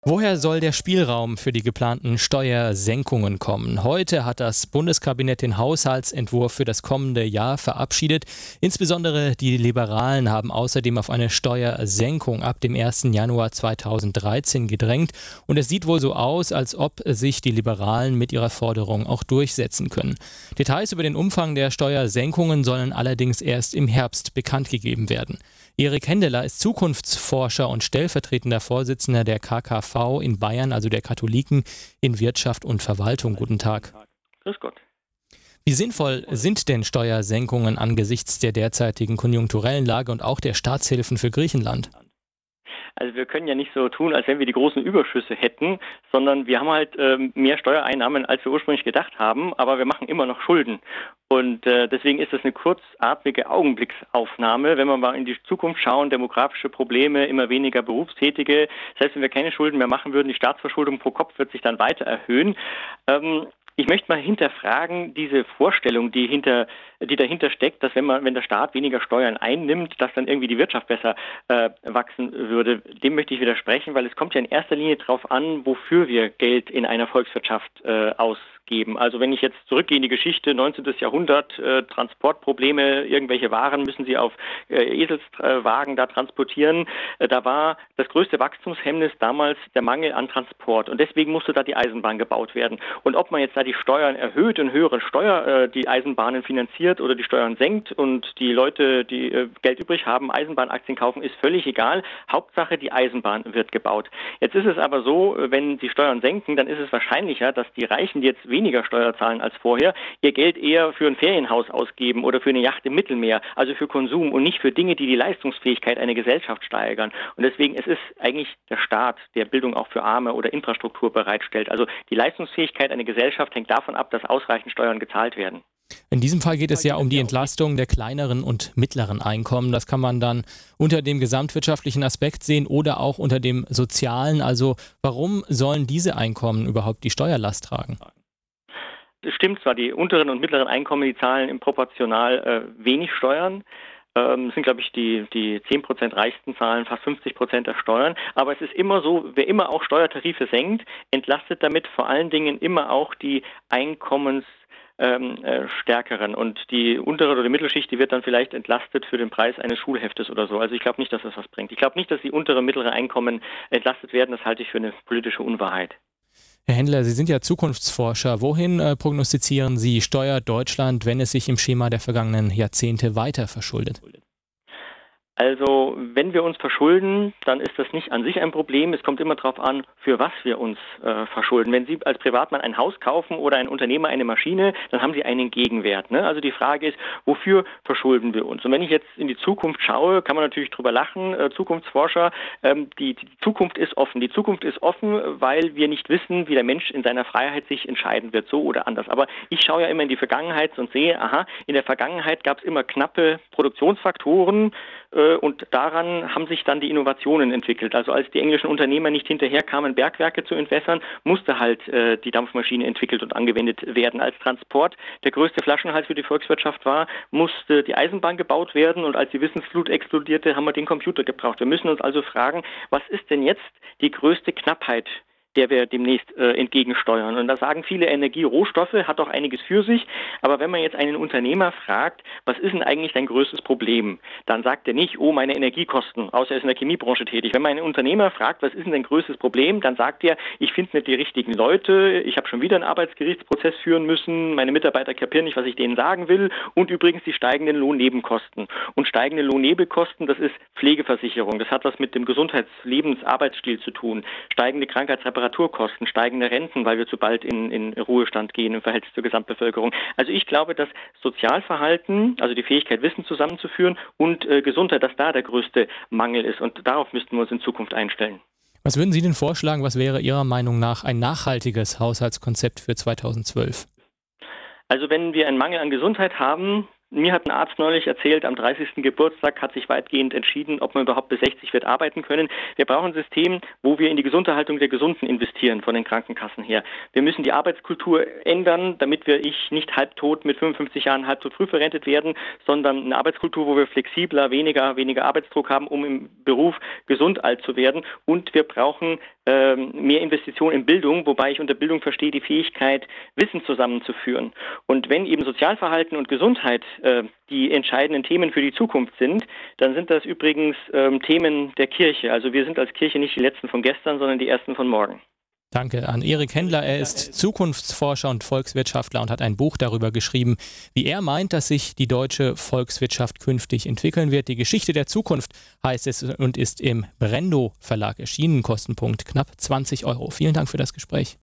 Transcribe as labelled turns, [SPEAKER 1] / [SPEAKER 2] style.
[SPEAKER 1] Woher soll der Spielraum für die geplanten Steuersenkungen kommen? Heute hat das Bundeskabinett den Haushaltsentwurf für das kommende Jahr verabschiedet. Insbesondere die Liberalen haben außerdem auf eine Steuersenkung ab dem 1. Januar 2013 gedrängt. Und es sieht wohl so aus, als ob sich die Liberalen mit ihrer Forderung auch durchsetzen können. Details über den Umfang der Steuersenkungen sollen allerdings erst im Herbst bekannt gegeben werden. Erik Hendeler ist Zukunftsforscher und stellvertretender Vorsitzender der KKV in Bayern, also der Katholiken in Wirtschaft und Verwaltung. Guten Tag.
[SPEAKER 2] Grüß Gott.
[SPEAKER 1] Wie sinnvoll sind denn Steuersenkungen angesichts der derzeitigen konjunkturellen Lage und auch der Staatshilfen für Griechenland?
[SPEAKER 2] Also wir können ja nicht so tun, als wenn wir die großen Überschüsse hätten, sondern wir haben halt mehr Steuereinnahmen, als wir ursprünglich gedacht haben, aber wir machen immer noch Schulden. Und deswegen ist das eine kurzatmige Augenblicksaufnahme. Wenn wir mal in die Zukunft schauen, demografische Probleme, immer weniger Berufstätige, selbst wenn wir keine Schulden mehr machen würden, die Staatsverschuldung pro Kopf wird sich dann weiter erhöhen. Ich möchte mal hinterfragen, diese Vorstellung, die dahinter steckt, dass wenn der Staat weniger Steuern einnimmt, dass dann irgendwie die Wirtschaft besser wachsen würde. Dem möchte ich widersprechen, weil es kommt ja in erster Linie darauf an, wofür wir Geld in einer Volkswirtschaft ausgeben. Also wenn ich jetzt zurückgehe in die Geschichte, 19. Jahrhundert, Transportprobleme, irgendwelche Waren müssen Sie auf Eselswagen da transportieren. Da war das größte Wachstumshemmnis damals der Mangel an Transport. Und deswegen musste da die Eisenbahn gebaut werden. Und ob man jetzt da die Steuern erhöht und die Eisenbahnen finanziert oder die Steuern senkt und die Leute, die Geld übrig haben, Eisenbahnaktien kaufen, ist völlig egal. Hauptsache, die Eisenbahn wird gebaut. Jetzt ist es aber so, wenn die Steuern senken, dann ist es wahrscheinlicher, dass die Reichen, die jetzt weniger Steuer zahlen als vorher, ihr Geld eher für ein Ferienhaus ausgeben oder für eine Yacht im Mittelmeer, also für Konsum und nicht für Dinge, die die Leistungsfähigkeit einer Gesellschaft steigern. Und deswegen, es ist eigentlich der Staat, der Bildung auch für Arme oder Infrastruktur bereitstellt. Also die Leistungsfähigkeit einer Gesellschaft hängt davon ab, dass ausreichend Steuern gezahlt werden.
[SPEAKER 1] In diesem Fall geht es ja um die Entlastung der kleineren und mittleren Einkommen. Das kann man dann unter dem gesamtwirtschaftlichen Aspekt sehen oder auch unter dem sozialen. Also warum sollen diese Einkommen überhaupt die Steuerlast tragen?
[SPEAKER 2] Es stimmt zwar, die unteren und mittleren Einkommen, die zahlen im proportional wenig Steuern. Das sind, glaube ich, die 10% reichsten zahlen fast 50% der Steuern. Aber es ist immer so, wer immer auch Steuertarife senkt, entlastet damit vor allen Dingen immer auch die Einkommensstärkeren. Und die untere oder die Mittelschicht, die wird dann vielleicht entlastet für den Preis eines Schulheftes oder so. Also ich glaube nicht, dass das was bringt. Ich glaube nicht, dass die untere und mittlere Einkommen entlastet werden. Das halte ich für eine politische Unwahrheit.
[SPEAKER 1] Herr Händler, Sie sind ja Zukunftsforscher. Wohin prognostizieren Sie steuert Deutschland, wenn es sich im Schema der vergangenen Jahrzehnte weiter verschuldet?
[SPEAKER 2] Also wenn wir uns verschulden, dann ist das nicht an sich ein Problem. Es kommt immer darauf an, für was wir uns verschulden. Wenn Sie als Privatmann ein Haus kaufen oder ein Unternehmer eine Maschine, dann haben Sie einen Gegenwert. Ne? Also die Frage ist, wofür verschulden wir uns? Und wenn ich jetzt in die Zukunft schaue, kann man natürlich drüber lachen, Zukunftsforscher, die Zukunft ist offen. Die Zukunft ist offen, weil wir nicht wissen, wie der Mensch in seiner Freiheit sich entscheiden wird, so oder anders. Aber ich schaue ja immer in die Vergangenheit und sehe, in der Vergangenheit gab es immer knappe Produktionsfaktoren, und daran haben sich dann die Innovationen entwickelt. Also als die englischen Unternehmer nicht hinterherkamen, Bergwerke zu entwässern, musste halt die Dampfmaschine entwickelt und angewendet werden. Als Transport der größte Flaschenhals für die Volkswirtschaft war, musste die Eisenbahn gebaut werden und als die Wissensflut explodierte, haben wir den Computer gebraucht. Wir müssen uns also fragen, was ist denn jetzt die größte Knappheit, der wir demnächst entgegensteuern. Und da sagen viele, Energierohstoffe hat doch einiges für sich. Aber wenn man jetzt einen Unternehmer fragt, was ist denn eigentlich dein größtes Problem? Dann sagt er nicht, oh, meine Energiekosten, außer er ist in der Chemiebranche tätig. Wenn man einen Unternehmer fragt, was ist denn dein größtes Problem? Dann sagt er, ich finde nicht die richtigen Leute, ich habe schon wieder einen Arbeitsgerichtsprozess führen müssen, meine Mitarbeiter kapieren nicht, was ich denen sagen will und übrigens die steigenden Lohnnebenkosten. Und steigende Lohnnebenkosten, das ist Pflegeversicherung. Das hat was mit dem Gesundheitslebensarbeitsstil zu tun. Steigende Krankheitsreparaturkosten, steigende Renten, weil wir zu bald in Ruhestand gehen im Verhältnis zur Gesamtbevölkerung. Also ich glaube, dass Sozialverhalten, also die Fähigkeit, Wissen zusammenzuführen und Gesundheit, dass da der größte Mangel ist. Und darauf müssten wir uns in Zukunft einstellen.
[SPEAKER 1] Was würden Sie denn vorschlagen, was wäre Ihrer Meinung nach ein nachhaltiges Haushaltskonzept für 2012?
[SPEAKER 2] Also wenn wir einen Mangel an Gesundheit haben, Mir hat ein Arzt neulich erzählt, am 30. Geburtstag hat sich weitgehend entschieden, ob man überhaupt bis 60 wird arbeiten können. Wir brauchen ein System, wo wir in die Gesunderhaltung der Gesunden investieren, von den Krankenkassen her. Wir müssen die Arbeitskultur ändern, damit wir nicht halbtot mit 55 Jahren halbtot früh verrentet werden, sondern eine Arbeitskultur, wo wir flexibler, weniger Arbeitsdruck haben, um im Beruf gesund alt zu werden. Und wir brauchen mehr Investitionen in Bildung, wobei ich unter Bildung verstehe die Fähigkeit, Wissen zusammenzuführen. Und wenn eben Sozialverhalten und Gesundheit die entscheidenden Themen für die Zukunft sind, dann sind das übrigens Themen der Kirche. Also wir sind als Kirche nicht die Letzten von gestern, sondern die Ersten von morgen.
[SPEAKER 1] Danke an Erik Händler. Er ist Zukunftsforscher und Volkswirtschaftler und hat ein Buch darüber geschrieben, wie er meint, dass sich die deutsche Volkswirtschaft künftig entwickeln wird. Die Geschichte der Zukunft heißt es und ist im Brendo Verlag erschienen. Kostenpunkt knapp 20 Euro. Vielen Dank für das Gespräch.